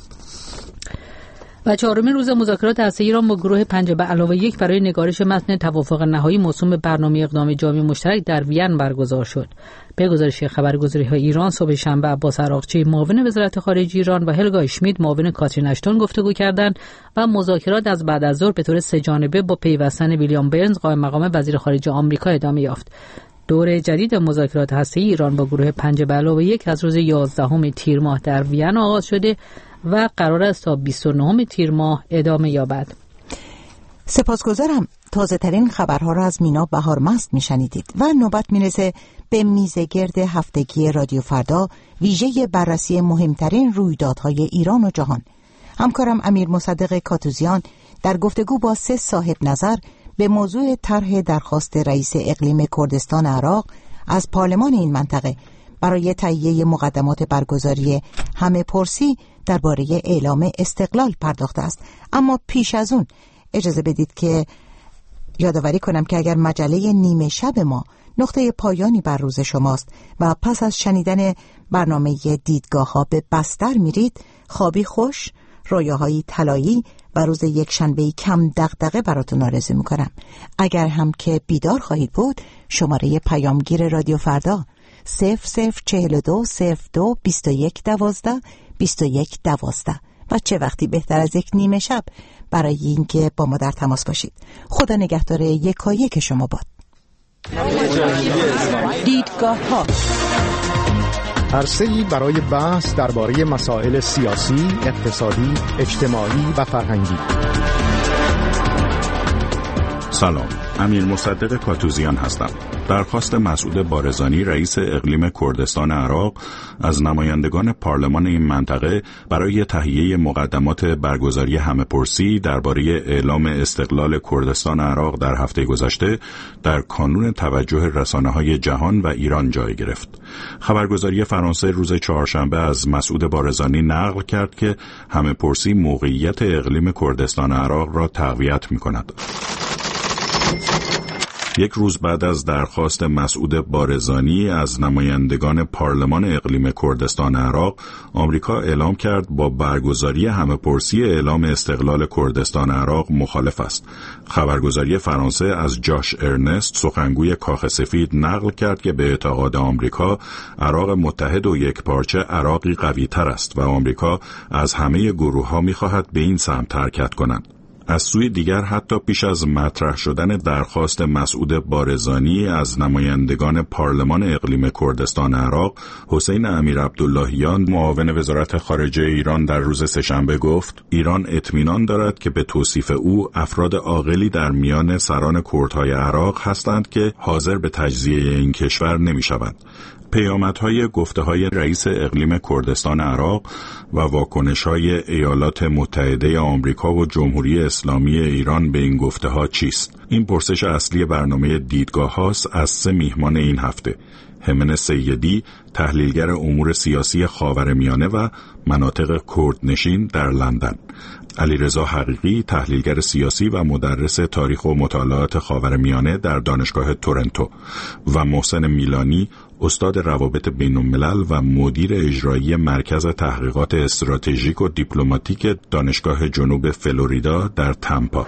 و چهارمین روز مذاکرات هسته‌ای ایران با گروه پنج به علاوه یک برای نگارش متن توافق نهایی موسوم به برنامه اقدام جامع مشترک در وین برگزار شد. به گزارش خبرگزاری‌های ایران صبح شنبه عباس عراقچی معاون وزارت خارجه ایران و هلگا اشمیت معاون کاترین اشتون گفتگو کردند و مذاکرات از بعد از ظهر به طور سه جانبه با پیوستن ویلیام برنز قائم مقام وزیر خارجه آمریکا ادامه یافت. دور جدید مذاکرات هسته‌ای ایران با گروه پنج به علاوه یک از روز یازدهم تیر ماه در وین آغاز شده و قرار است تا بیست و نهم تیر ماه ادامه یابد. سپاسگزارم. تازه ترین خبرها را از مینا بهارمست میشنیدید و نوبت میرسه به میزگرد هفتگی رادیو فردا، ویژه بررسی مهمترین رویدادهای ایران و جهان. همکارم امیر مصدق کاتوزیان در گفتگو با سه صاحب نظر به موضوع طرح درخواست رئیس اقلیم کردستان عراق از پارلمان این منطقه برای تهیه مقدمات برگزاری همه پرسی درباره اعلام استقلال پرداخته است. اما پیش از اون اجازه بدید که یادآوری کنم که اگر مجله نیمه شب ما نقطه پایانی بر روز شماست و پس از شنیدن برنامه دیدگاه ها به بستر میرید، خوابی خوش، رویاهایی طلایی و روز یک شنبه کم دغدغه براتون آرزو میکنم. اگر هم که بیدار خواهید بود، شماره پیامگیر رادیو فردا صفر صفر چهل و دو صفر دو بیست و یک دوازده بیست و یک دوازده و چه وقتی بهتر از یک نیمه شب برای اینکه با ما در تماس باشید. خدا نگهدار یکایک شما باد. دیدگاه ها عرصه‌ای برای بحث درباره مسائل سیاسی، اقتصادی، اجتماعی و فرهنگی. سلام، امیر مصدق کاتوزیان هستم. درخواست مسعود بارزانی رئیس اقلیم کردستان عراق از نمایندگان پارلمان این منطقه برای تهیه مقدمات برگزاری همه‌پرسی درباره اعلام استقلال کردستان عراق در هفته گذشته در کانون توجه رسانه‌های جهان و ایران جای گرفت. خبرگزاری فرانسه روز چهارشنبه از مسعود بارزانی نقل کرد که همه‌پرسی موقعیت اقلیم کردستان عراق را تقویت می‌کند. یک روز بعد از درخواست مسعود بارزانی از نمایندگان پارلمان اقلیم کردستان عراق، آمریکا اعلام کرد با برگزاری همه‌پرسی اعلام استقلال کردستان عراق مخالف است. خبرگزاری فرانسه از جاش ارنست، سخنگوی کاخ سفید، نقل کرد که به اعتقاد آمریکا عراق متحد و یکپارچه عراقی قوی‌تر است و آمریکا از همه گروه‌ها می‌خواهد به این سمت حرکت کنند. از سوی دیگر حتی پیش از مطرح شدن درخواست مسعود بارزانی از نمایندگان پارلمان اقلیم کردستان عراق، حسین امیر عبداللهیان معاون وزارت خارجه ایران در روز سه‌شنبه گفت ایران اطمینان دارد که به توصیف او افراد عاقلی در میان سران کردهای عراق هستند که حاضر به تجزیه این کشور نمی‌شوند. پیامدهای گفته‌های رئیس اقلیم کردستان عراق و واکنش‌های ایالات متحده آمریکا و جمهوری اسلامی ایران به این گفته‌ها چیست؟ این پرسش اصلی برنامه دیدگاه هاست از سه میهمان این هفته: همن سیدی، تحلیلگر امور سیاسی خاورمیانه و مناطق کردنشین در لندن، علیرضا حقیقی، تحلیلگر سیاسی و مدرس تاریخ و مطالعات خاورمیانه در دانشگاه تورنتو، و محسن میلانی، استاد روابط بین الملل و مدیر اجرایی مرکز تحقیقات استراتژیک و دیپلماتیک دانشگاه جنوب فلوریدا در تامپا.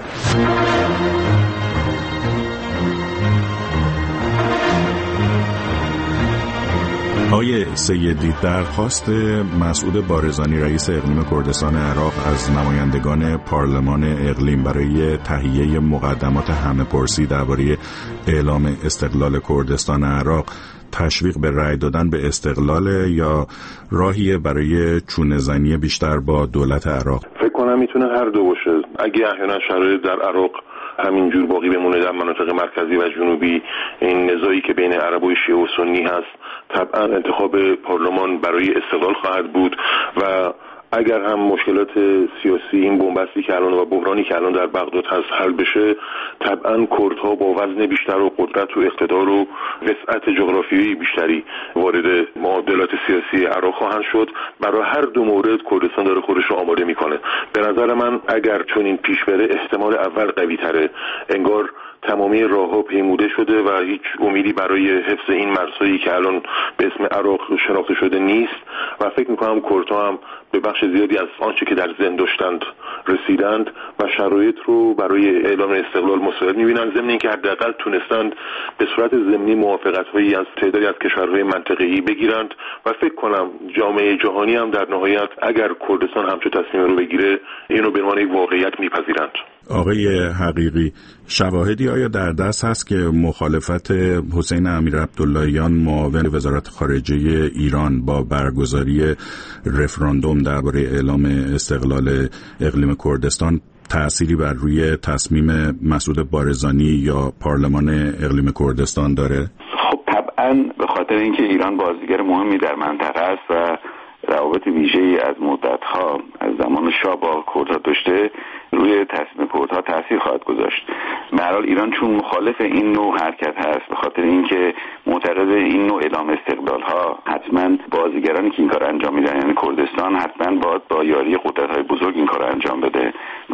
آقای سیدی، درخواست مسعود بارزانی رئیس اقلیم کردستان عراق از نمایندگان پارلمان اقلیم برای تهیه مقدمات همه‌پرسی درباره اعلام استقلال کردستان عراق تشویق به رأی دادن به استقلال یا راهی برای چونه‌زنی بیشتر با دولت عراق؟ فکر کنم میتونه هر دو باشه. اگه احیانا شرایط در عراق همینجور باقی بمونه در مناطق مرکزی و جنوبی، این نزاعی که بین عرب و شیعه و سنی هست، طبعا انتخاب پارلمان برای استقلال خواهد بود و اگر هم مشکلات سیاسی، این بنبستی که الان و بحرانی که الان در بغداد هست حل بشه، طبعا کردها با وزن بیشتر و قدرت و اقتدار و وسعت جغرافیایی بیشتری وارد معادلات سیاسی عراق خواهند شد. برای هر دو مورد کردستان داره خودش رو آماده میکنه. به نظر من اگر چون این پیش بره، احتمال اول قوی تره. انگار تمامی راهها پیموده شده و هیچ امیدی برای حفظ این مرزهایی که الان به اسم عراق شناخته شده نیست و فکر میکنم کردها هم به بخش زیادی از آنچه که در ذهن داشتند رسیدند و شرایط رو برای اعلام استقلال مساعد میبینند، ضمن اینکه حداقل تونستند به صورت ضمنی موافقت‌هایی از تعدادی از کشورهای منطقه‌ای بگیرند و فکر کنم جامعه جهانی هم در نهایت اگر کردستان همچون تصمیم رو بگیره، اینو به عنوان یک واقعیت میپذیرند. آقای حقیقی، شواهدی آیا در دست هست که مخالفت حسین امیر عبداللهیان معاون وزارت خارجه ایران با برگزاری رفراندوم درباره اعلام استقلال اقلیم کردستان تأثیری بر روی تصمیم مسعود بارزانی یا پارلمان اقلیم کردستان داره؟ خب طبعا به خاطر اینکه ایران بازیگر مهمی در منطقه است و روابط ویژه‌ای از مدت‌ها از زمان شاه با کردها داشته، روی تصمیم کردها تاثیر خواهد گذاشت. به هر حال ایران چون مخالف این نوع حرکت هست، به خاطر اینکه معتقد این نوع اعلام استقلال‌ها حتما بازیگرانی که این کار انجام میدن، یعنی کردستان، حتما باید با یاری قدرت‌های بزرگ این کار انجام بده و عملا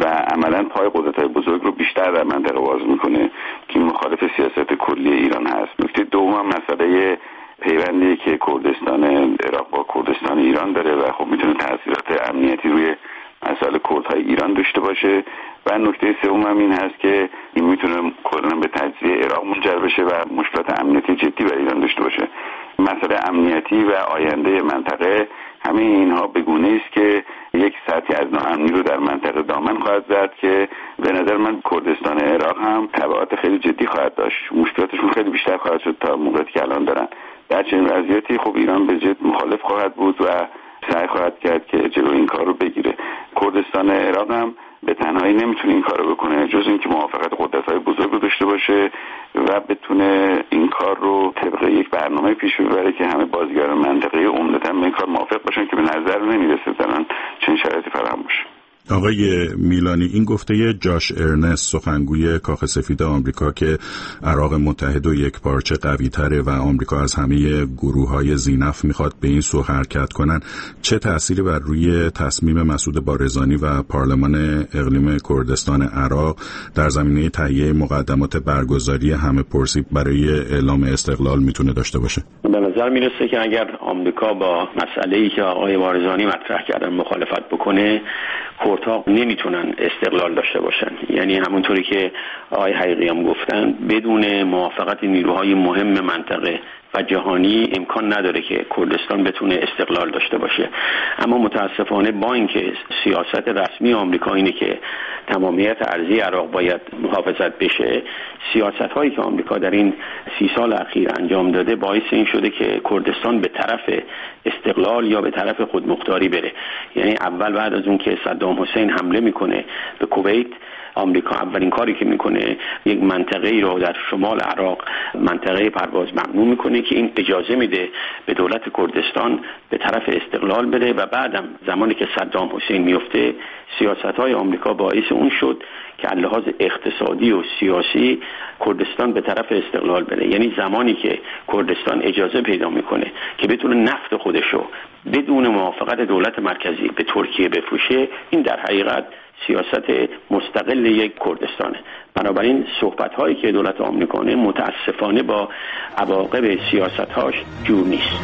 عملاً پای قدرت‌های بزرگ رو بیشتر در منطقه باز میکنه که مخالف سیاست کلی ایران هست. نکته دوم مسئله پیوندی که کردستان عراق با کردستان ایران داره و خب میتونه تاثیرات امنیتی روی مسائل کردهای ایران داشته باشه. و نکته سوم هم این هست که این میتونه کلاً به تجزیه عراق منجر بشه و مشکلات امنیتی جدی برای ایران داشته باشه. مسئله امنیتی و آینده منطقه همه اینها به گونه‌ای است که یک سطحی از ناامنی رو در منطقه دامن خواهد زد که به نظر من کردستان عراق هم تبعات خیلی جدی خواهد داشت. مشکلاتشون خیلی بیشتر خواهد شد تا موقعی که الان دارن. در چنین وضعیتی خب ایران به جد مخالف خواهد بود و سعی خواهد کرد که جلوی این کار رو بگیره. کردستان عراق هم به تنهایی نمیتونه این کار رو بکنه جز اینکه موافقت قدرت‌های بزرگ رو داشته باشه و بتونه این کار رو طبق یک برنامه پیش ببره که همه بازیگران منطقه‌ای عمدتاً به این کار موافق باشن که به نظر نمیرسه دارن چنین شرایطی فراهم باشه. آقای میلانی، این گفته جاش ارنست سخنگوی کاخ سفید آمریکا که عراق متحد و یک پارچه قوی تره و آمریکا از همه گروه های زینف میخواد به این سو حرکت کنن، چه تأثیری بر روی تصمیم مسعود بارزانی و پارلمان اقلیم کردستان عراق در زمینه تهیه مقدمات برگزاری همه پرسی برای اعلام استقلال میتونه داشته باشه؟ به نظر میرسه که اگر آمریکا با مسئله‌ای که آقای بارزانی مطرح کردن مخالفت بکنه، کردها نمیتونن استقلال داشته باشن. یعنی همونطوری که آقای حقیقی هم گفتن، بدون موافقت نیروهای مهم منطقه و جهانی امکان نداره که کردستان بتونه استقلال داشته باشه. اما متاسفانه با اینکه سیاست رسمی آمریکا اینه که تمامیت ارضی عراق باید محافظت بشه، سیاست هایی که آمریکا در این سی سال اخیر انجام داده باعث این شده که کردستان به طرف استقلال یا به طرف خودمختاری بره. یعنی اول بعد از اون که صدام حسین حمله میکنه به کویت، آمریکا اولین کاری که میکنه یک منطقه‌ای رو در شمال عراق منطقه پرواز ممنوع میکنه که این اجازه میده به دولت کردستان به طرف استقلال بره و بعدم زمانی که صدام حسین میفته سیاست‌های آمریکا باعث اون شد که از لحاظ اقتصادی و سیاسی کردستان به طرف استقلال بره. یعنی زمانی که کردستان اجازه پیدا میکنه که بتونه نفت خودشو بدون موافقت دولت مرکزی به ترکیه بفروشه، این در حقیقت سیاست مستقل یک کردستانه. بنابراین صحبت‌هایی که دولت آمریکا متاسفانه با عواقب سیاست‌هاش جور نیست.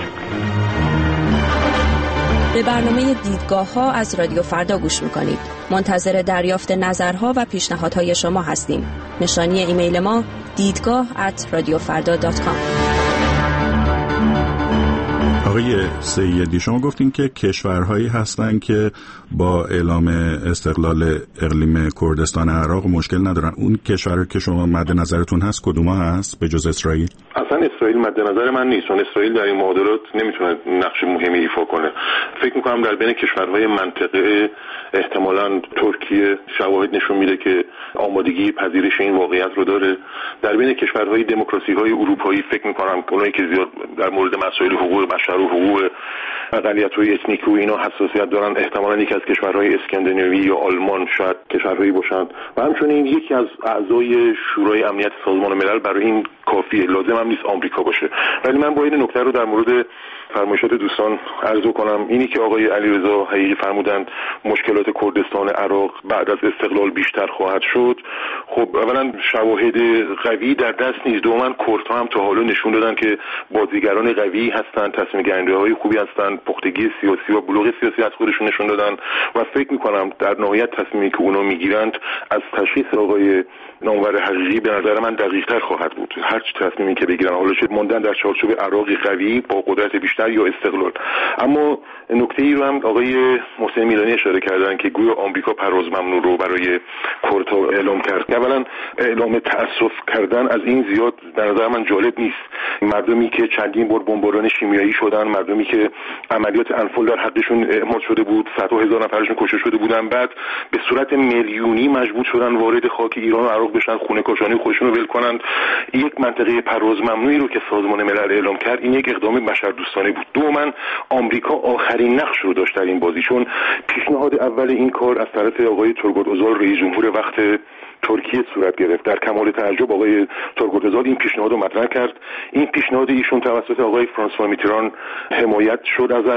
به برنامه دیدگاه‌ها از رادیو فردا گوش می‌کنید. منتظر دریافت نظرها و پیشنهادهای شما هستیم. نشانی ایمیل ما دیدگاه ات رادیو فردا دات کام. آقای سیدی، شما گفتین که کشورهایی هستن که با اعلام استقلال اقلیم کردستان عراق مشکل ندارن. اون کشورهایی که شما مد نظرتون هست کدوم هست به جز اسرائیل؟ اصلا اسرائیل مد نظر من نیست، چون اسرائیل در این معادلات نمیتونه نقش مهمی ایفا کنه. فکر میکنم در بین کشورهای منطقه احتمالاً ترکیه شواهد نشون میده که آمادگی پذیرش این واقعیت رو داره. در بین کشورهای دموکراسی‌های اروپایی فکر میکنم اونایی که زیاد در مورد مسائل حقوق بشر و حقوق اقلیت‌های اتنیکی و اینا حساسیت دارن، احتمالاً یکی از کشورهای اسکاندیناوی یا آلمان شاید کشورهایی باشند و همچنین یکی از اعضای شورای امنیت سازمان ملل. برای این کافیه، لازم هم نیست آمریکا باشه. ولی من با این نکته رو در مورد فرمایشات دوستان عرض کنم، اینی که آقای علیرضا حقیقی فرمودند مشکلات کردستان عراق بعد از استقلال بیشتر خواهد شد. خب اولا شواهد قوی در دست نیست، دوما کردها هم تا حالا نشون دادن که بازیگران قوی هستن، تصمیم گیری‌های خوبی هستن، پختگی سیاسی و بلوغ سیاسی از خودشون نشون دادن و فکر می‌کنم در نهایت تصمیمی که اونا میگیرند از تشخیص آقای نامور حقیقی به نظر من دقیق‌تر خواهد بود. هر چه تصمیمی که بگیرن، حالا چه ماندن در چارچوب عراقی قوی با قدرت بیشتر یا استقلال. اما نکته‌ای رو هم آقای محسن میلانی اشاره کردن که گویا آمریکا پرواز ممنوع رو برای کردها اعلام کرد. اولا اعلام تأسف کردن از این زیاد به نظر من جالب نیست. مردمی که چندین بار بمباران شیمیایی شدن، مردمی که عملیات انفال در حقشون اعمال شده بود، صدها هزار نفرشون کشته شده بودن، بعد به صورت میلیونی مجبور شدن وارد خاک ایران و عراق بشن، خونه کاشانی خودشون رو ول کنن. یک منطقه پرواز ممنوعی رو که سازمان ملل اعلام کرد، این یک اقدام بشردوستانه بود. دوما آمریکا آخرین نقش رو داشت در این بازی، چون پیشنهاد اول این کار از طرف آقای تورگوت اوزال رئیس جمهور وقت ترکیه صورت گرفت. در کمال تعجب آقای تورگوت اوزال این پیشنهاد رو مطرح کرد. این پیشنهاد ایشون توسط آقای فرانسوا میتران حمایت شد ازش.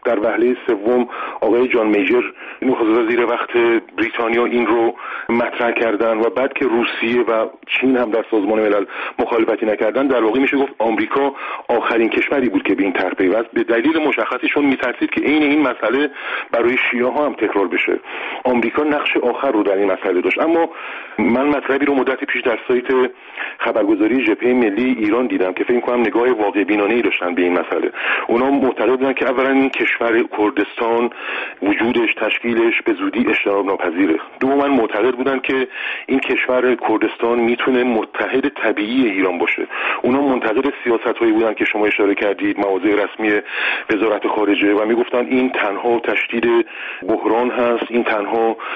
در وهله سوم آقای جان میجر نخست وزیر وقت بریتانیا این رو مطرح کردن و بعد که روسیه و چین هم در سازمان ملل مخالفتی نکردن، در واقع میشه گفت آمریکا آخرین کشوری بود که به این طرح پیوست، به دلیل مشخصیشون میترسید که عین این مسئله برای شیعه ها هم تکرار بشه. آمریکا نقش آخر رو در این مسئله داشت. اما من مطلبی رو مدتی پیش در سایت خبرگزاری جبهه ملی ایران دیدم که فکر کنم نگاه واقع بینانه‌ای داشتن به این مسئله. اونا معتقد بودن که اولا این کشور کردستان وجودش، تشکیلش به زودی اجتناب ناپذیره. دوما معتقد بودن که این کشور کردستان میتونه متحد طبیعی ایران باشه. اونا منتقد سیاست‌هایی بودن که شما اشاره کردید، مواضع رسمی وزارت خارجه، و میگفتن این تنها تشدید بحران هست، این تنها